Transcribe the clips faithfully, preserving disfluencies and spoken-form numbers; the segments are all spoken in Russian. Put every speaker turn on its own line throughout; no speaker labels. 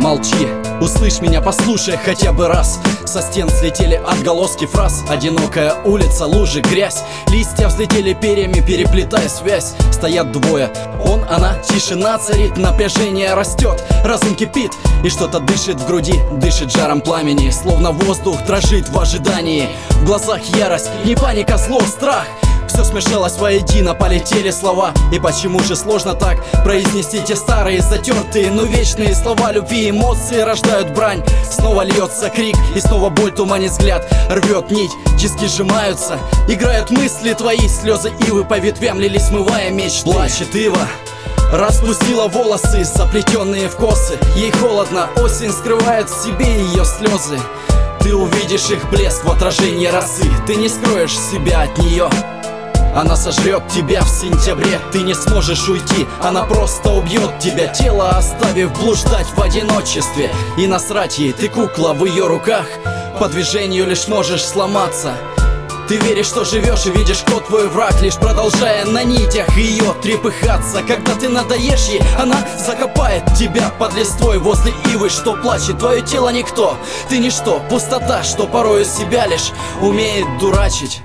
Молчи, услышь меня, послушай хотя бы раз. Со стен слетели отголоски фраз. Одинокая улица, лужи, грязь. Листья взлетели перьями, переплетая связь. Стоят двое, он, она, тишина царит. Напряжение растет, разум кипит. И что-то дышит в груди, дышит жаром пламени. Словно воздух дрожит в ожидании. В глазах ярость, не паника, зло, страх. Все смешалось воедино, полетели слова. И почему же сложно так произнести те старые, затертые, но вечные слова любви? Эмоции рождают брань. Снова льется крик, и снова боль туманит взгляд. Рвет нить, тиски сжимаются. Играют мысли твои, слезы ивы по ветвям лились, смывая мечты. Плачет ива, распустила волосы, заплетенные в косы. Ей холодно, осень скрывает в себе ее слезы. Ты увидишь их блеск в отражении росы. Ты не скроешь себя от нее. Она сожрет тебя в сентябре. Ты не сможешь уйти, она просто убьет тебя. Тело оставив блуждать в одиночестве. И насрать ей, ты кукла в ее руках. По движению лишь можешь сломаться. Ты веришь, что живешь и видишь, кто твой враг, лишь продолжая на нитях ее трепыхаться. Когда ты надоешь ей, она закопает тебя под листвой возле ивы, что плачет. Твое тело никто, ты ничто, пустота, что порою себя лишь умеет дурачить.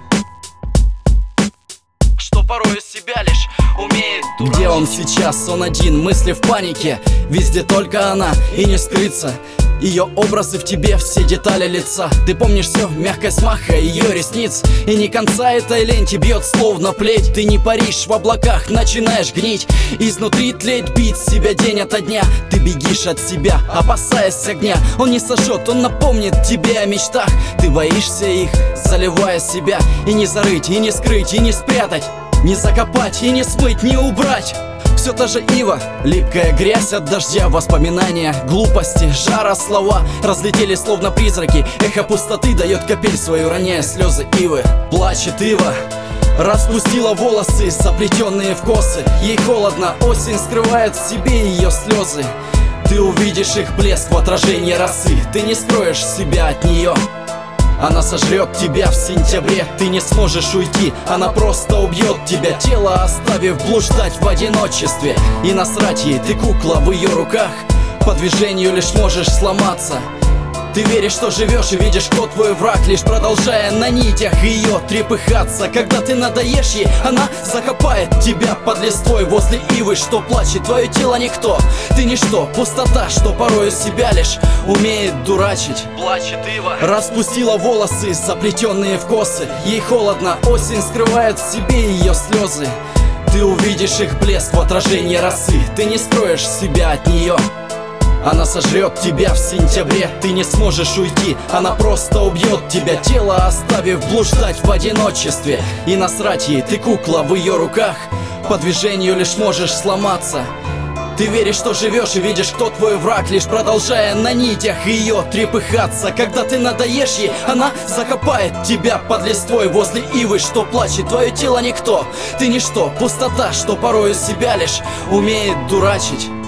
Что порою себя лишь умеет дурачить. Где он сейчас? Он один, мысли в панике. Везде только она, и не скрыться. Ее образы в тебе, все детали лица. Ты помнишь все, мягкость маха ее ресниц. И не конца этой ленте бьет словно плеть. Ты не паришь в облаках, начинаешь гнить. Изнутри тлеть, бить себя день ото дня. Ты бегишь от себя, опасаясь огня. Он не сожжет, он напомнит тебе о мечтах. Ты боишься их, заливая себя. И не зарыть, и не скрыть, и не спрятать. Не закопать, и не смыть, не убрать. Все та же ива, липкая грязь от дождя. Воспоминания, глупости, жара, слова разлетели словно призраки. Эхо пустоты дает капель свою, роняя слезы ивы. Плачет ива, распустила волосы, заплетенные в косы. Ей холодно, осень скрывает в себе ее слезы. Ты увидишь их блеск в отражении росы. Ты не скроешь себя от нее. Она сожрет тебя в сентябре. Ты не сможешь уйти, она просто убьет тебя. Тело оставив блуждать в одиночестве. И насрать ей, ты кукла в ее руках. По движению лишь можешь сломаться. Ты веришь, что живешь и видишь, кто твой враг, лишь продолжая на нитях ее трепыхаться. Когда ты надоешь ей, она закопает тебя под листвой возле ивы, что плачет. Твое тело никто, ты ничто, пустота, что порою себя лишь умеет дурачить. Плачет ива, распустила волосы, заплетенные в косы. Ей холодно, осень скрывает в себе ее слезы. Ты увидишь их блеск в отражении росы. Ты не скроешь себя от нее. Она сожрет тебя в сентябре. Ты не сможешь уйти, она просто убьет тебя. Тело оставив блуждать в одиночестве. И насрать ей, ты кукла в ее руках. По движению лишь можешь сломаться. Ты веришь, что живешь и видишь, кто твой враг, лишь продолжая на нитях ее трепыхаться. Когда ты надоешь ей, она закопает тебя под листвой возле ивы, что плачет. Твое тело никто, ты ничто, пустота, что порою себя лишь умеет дурачить.